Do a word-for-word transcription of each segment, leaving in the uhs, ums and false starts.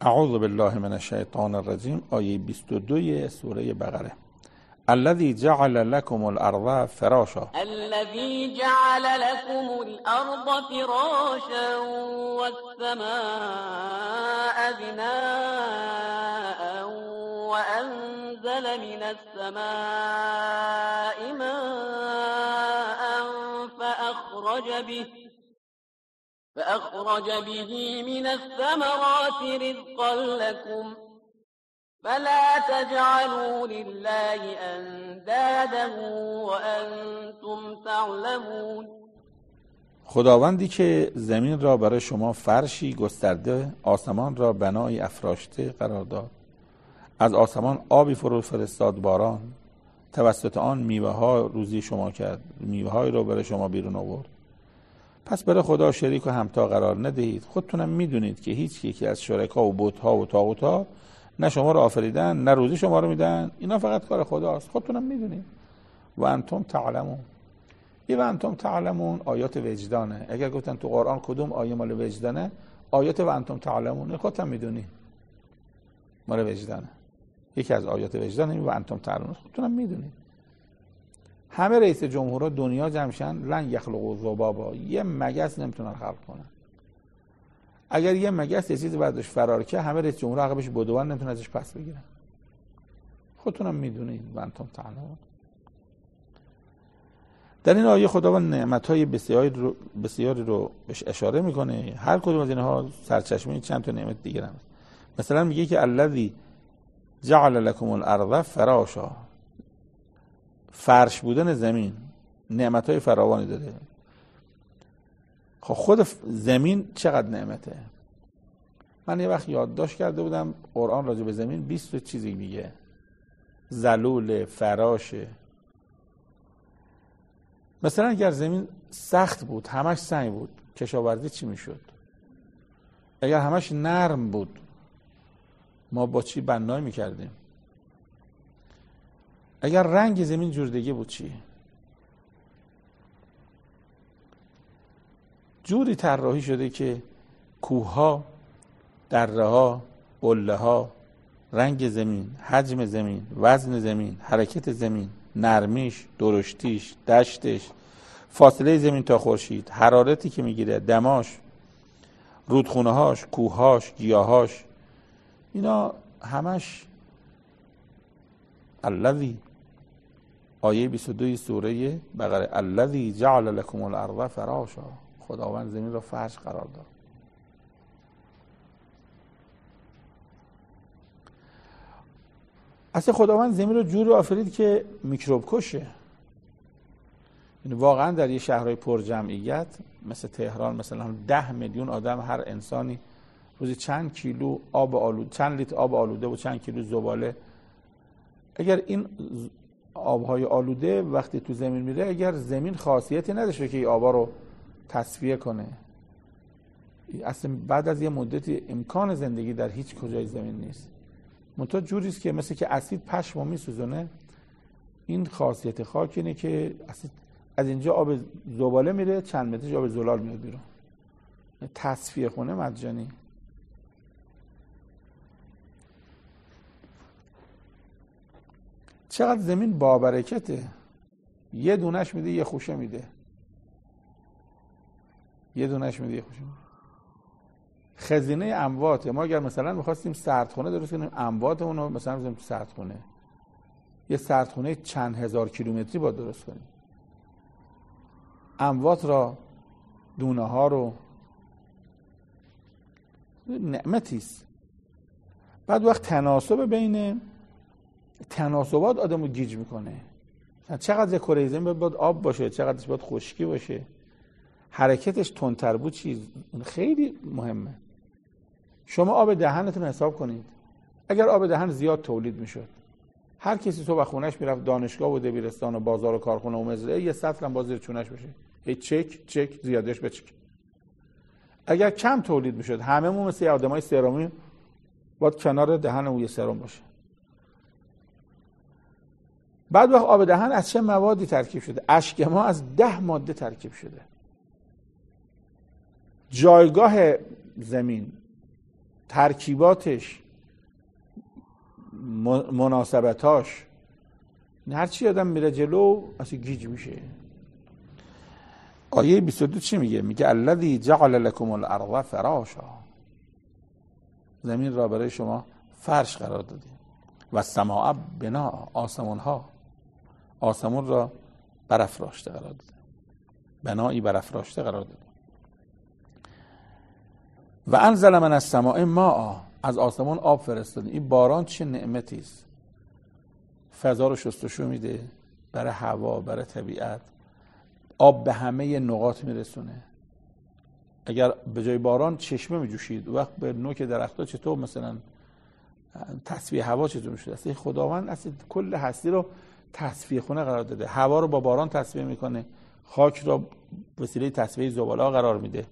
اعوذ بالله من الشیطان الرجیم. آیه بیست و دو سوره بقره. الذي جعل لكم الارض فراشا الذي جعل لكم الأرض فراشا والسماء بناء وأنزل من السماء ماء فأخرج به فأخرج به من الثمرات رزقا لكم فلا تجعلوا لله اندادا وانتم تعلمون. خداوندی که زمین را برای شما فرشی گسترده، آسمان را بنایی افراشته قرار داد، از آسمان آبی فرو فرستاد باران، توسط آن میوه ها روزی شما کرد، میوه های را برای شما بیرون آورد. پس برای خدا شریک و همتا قرار ندهید. خودتونم میدونید که هیچ یکی از شرکا و بت ها و طاغوت ها نه شما رو آفریدن نه روزی شما رو میدن. اینا فقط کار خداست. خودتونم میدونید. و انتم تعلمون. این و انتم تعلمون آیات وجدانه. اگر گفتن تو قرآن کدوم آیه مال وجدانه، آیات و انتم تعلمون خودتون میدونید مال وجدانه. یکی از آیات وجدانه و انتم تعلمون خودتونم میدونید. همه رئیس جمهورها دنیا جمعشن لن یخلقوا ذبابا، یه مگس نمیتونن خلق کنن. اگر یه مگس یه چیزی بعدش فرار که همه رئیس جمهور عقبش بدوان نمیتونن ازش پس بگیرن. خودتونم میدونید و انتم تعلمون. در این آیه خداوند نعمت‌های بسیاری رو بسیاری رو بهش اشاره میکنه. هر کدوم از اینها سرچشمه چند تا نعمت دیگه هست. مثلا میگه که الذی جعل لكم الارض فراشا، فرش بودن زمین نعمت‌های فراوانی داره. خب خود زمین چقدر نعمته. من یه وقت یادداشت کرده بودم قرآن راجع به زمین بیست چیزی میگه. ذلول، فراشه. مثلا اگر زمین سخت بود، همش سنگ بود، کشاورزی چی میشد؟ اگر همش نرم بود، ما با چی بنای میکردیم؟ اگر رنگ زمین جوردگی بود چی؟ جوری طراحی شده که کوه‌ها، دره‌ها، قله‌ها، رنگ زمین، حجم زمین، وزن زمین، حرکت زمین، نرمیش، درشتیش، دشتش، فاصله زمین تا خورشید، حرارتی که میگیره، دماش، رودخونه‌هاش، کوه‌هاش، گیاهاش، اینا همش الذی. آیه بیست و دو سوره بقره. الذی جعل لكم الارض فراشا، خداوند زمین را فرش قرار داد. اصلا خداوند زمین رو جوری آفرید که میکروب کشه. یعنی واقعا در یه شهرهای پر جمعیت مثل تهران مثلا ده میلیون آدم، هر انسانی روزی چند کیلو آب آلوده، چند لیتر آب آلوده و چند کیلو زباله. اگر این آبهای آلوده وقتی تو زمین میره، اگر زمین خاصیتی نداشته که این آبا رو تصفیه کنه، اصلا بعد از یه مدتی امکان زندگی در هیچ کجای زمین نیست. منتها جوریست که مثل که اسید پشمو میسوزونه. این خاصیت خاک اینه که اسید از اینجا آب زباله میره، چند مترش آب زلال میاد بیرون. تصفیه خونه مجانی. چقدر زمین بابرکته. یه دونش میده یه خوشه میده. یه دونش میده یه خوشه میده. خزینه اموات. ما اگر مثلا میخواستیم سردخونه درست کنیم، امواتمون رو مثلا بزنیم تو سردخونه، یه سردخونه چند هزار کیلومتری باید درست کنیم. اموات را، دونه ها رو، نعمتیست. بعد وقت تناسب بین تناسبات آدمو گیج میکنه. چقدر کره زمین باید آب باشه، چقدرش باید خشکی باشه، حرکتش تندتر بود، چیز خیلی مهمه. شما آب دهنتون حساب کنید. اگر آب دهن زیاد تولید میشد، هر کسی صبح خونش میرفت دانشگاه و دبیرستان و بازار و کارخونه و مزرعه، یه سطل هم باز زیر چونش بشه، هی چک چک زیادش بچک. اگر کم تولید میشد، هممون مثل آدمای سرمی باید کنار دهن اون یه سرم باشه. بعد وقت آب دهن از چه موادی ترکیب شده؟ اشک ما از ده ماده ترکیب شده. جایگاه زمین، ترکیباتش، مناسبتاش، هر چی آدم میره جلو اصلا گیج میشه. آیه بیست و دو چی میگه؟ میگه الذی جعل لكم الارض فراشا، زمین را برای شما فرش قرار داده، و السماء بنا، آسمون ها، آسمون را برافراشته قرار داده، بنایی برافراشته قرار داده. و انزل من السماء ماء، از آسمان آب فرستاده. این باران چه نعمتی است، فضا رو شستشو میده برای هوا، برای طبیعت. آب به همه نقاط میرسونه. اگر به جای باران چشمه میجوشید، وقت به نوک درخت‌ها چطور مثلا تصفیه هوا چطور میشه؟ اصلا خداوند اصلا کل هستی رو تصفیه خونه قرار داده. هوا رو با باران تصفیه میکنه، خاک رو وسیله تصفیه زباله قرار میده.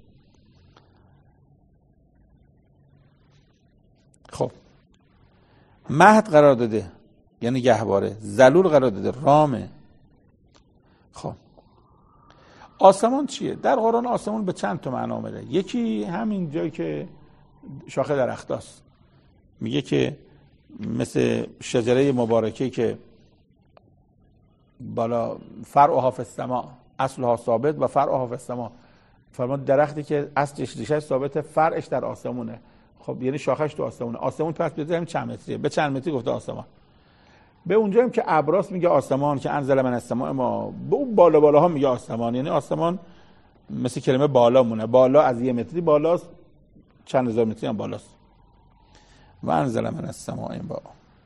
خب مهد قرار داده یعنی گهواره، ذلول قرار داده، رامه. خب آسمان چیه؟ در قرآن آسمان به چند تا معنا اومده. یکی همین جایی که شاخه درختاست، میگه که مثل شجره مبارکه که بالا فرعها فی السماء اصلها ثابت و فرعها فی السماء، فرمان درختی که اصلش ریشش ثابته، فرعش در آسمونه. خب یعنی شاخش تو آسمونه. آسمون پس بده هم چند متریه؟ به چند متری گفته آسمان. به اونجا هم که ابراس میگه آسمان، که انزل من السماء ما، به اون بالا بالاها میگه آسمان. یعنی آسمان مثل کلمه بالا مونه، بالا از یه متری بالاست، چند هزار متری هم بالاست. و انزل من السماء ما.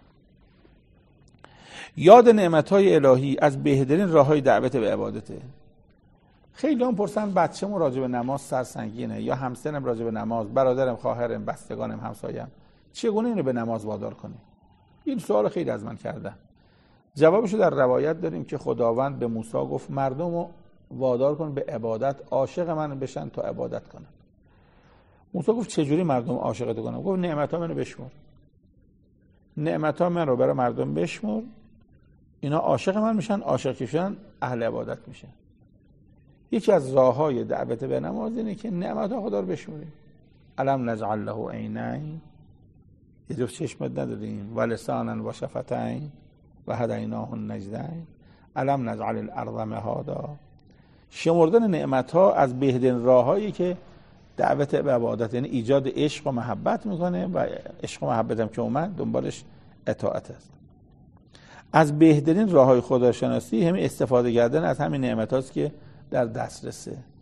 یاد نعمت‌های الهی از بهترین راه‌های دعوت به عبادته. خیلی هم پرسن بچه‌مون راجع به نماز سرسنگینه، یا همسنم راجع به نماز، برادرم، خواهرم، بستگانم، همسایم، چگونه اینو به نماز وادار کنیم؟ این سوال خیلی از من کردن. جوابشو در روایت داریم که خداوند به موسی گفت مردم رو وادار کن به عبادت، عاشق من بشن تا عبادت کنن. موسی گفت چجوری مردم عاشقت کنم؟ گفت نعمت‌ها منو بشمر، نعمت‌ها من رو برای مردم بشمر، اینا عاشق من میشن، عاشق میشن اهل عبادت میشن. یکی از راه‌های دعوت به نماز اینه که نعمت‌ها خدا رو بشمریم. الم نجعل له عینین، یه جفت چشمت ندادیم، و لسانا و شفتین و هدیناه النجدین، الم نجعل الارض مهادا. شمردن نعمت‌ها از بهترین راه‌هایی که دعوت به عبادت، یعنی ایجاد عشق و محبت میکنه، و عشق و محبت هم که اومد دنبالش اطاعت است. از بهترین راه‌های خداشناسی همین استفاده کردن از همین نعمت‌هاست که در دسترسه.